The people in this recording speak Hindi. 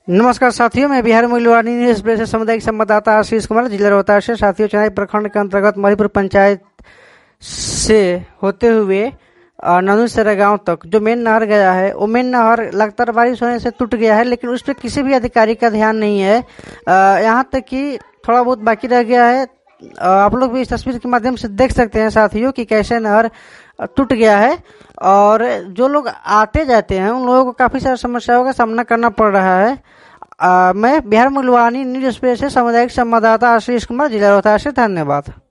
नमस्कार साथियों, मैं बिहार मूल्यवानी न्यूज एक्सप्रेस से सामुदायिक संवाददाता आशीष कुमार, जिला रोहतास से। साथियों, चनाई प्रखंड के अंतर्गत मधुपुर पंचायत से होते हुए नंदूसरा गांव तक जो मेन नहर गया है, वो मेन नहर लगातार बारिश होने से टूट गया है, लेकिन उस पर किसी भी अधिकारी का ध्यान नहीं है। यहाँ तक कि थोड़ा बहुत बाकी रह गया है। आप लोग भी इस तस्वीर के माध्यम से देख सकते हैं साथियों कि कैसे नहर टूट गया है, और जो लोग आते जाते हैं उन लोगों को काफी सारी समस्याओं का सामना करना पड़ रहा है। मैं बिहार मूल्यवानी न्यूज एक्सप्रेस से सामुदायिक संवाददाता आशीष कुमार, जिला रोहतास से। धन्यवाद।